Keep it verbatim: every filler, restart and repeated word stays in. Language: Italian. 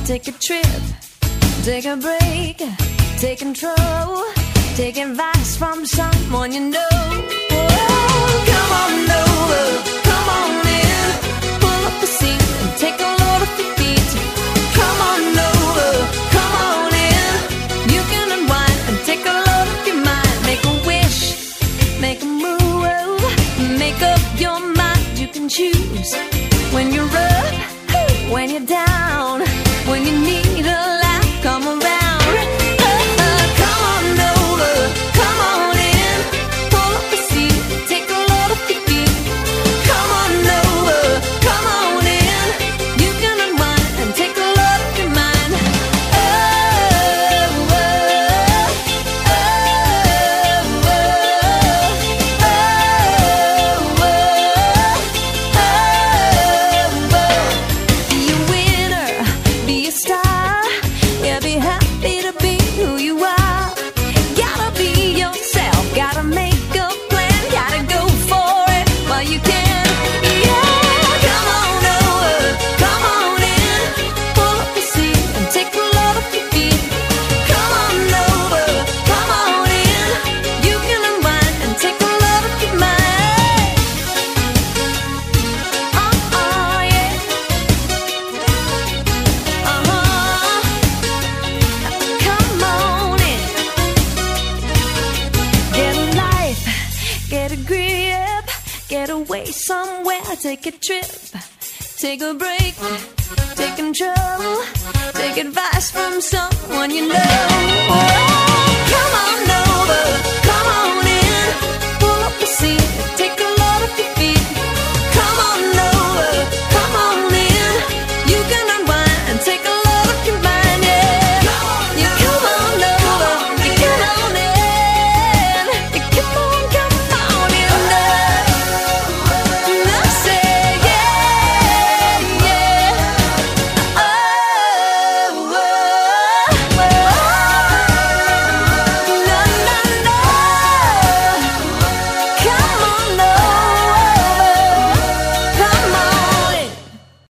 take a trip, take a break, take control, take advice from someone you know. Oh, come on over, come on in, pull up the seat and take a load off your feet. Come on over, come on in, you can unwind and take a load off your mind. Make a wish, make a move, make up your mind. You can choose when you're up, when you're down, when you need a laugh, come around. Uh, uh, come on over, come on in, pull up the seat, take a load off your feet. Come on over, come on in, you can unwind and take a load off your mind. Oh, oh, oh, oh, oh, oh, oh. Be a winner, be a star, yeah, be happy to be who you are. Gotta be yourself, gotta make a plan, gotta go for it while you can. Yeah, come on over, come on in, pull up the seat and take a load off your feet. Come on over, come on in, you can unwind and take a load off your mind. Oh, oh, yeah. Uh-huh. Come on in. Get a life, get a grip, get away somewhere, take a trip, take a break, take control, take advice from someone you know.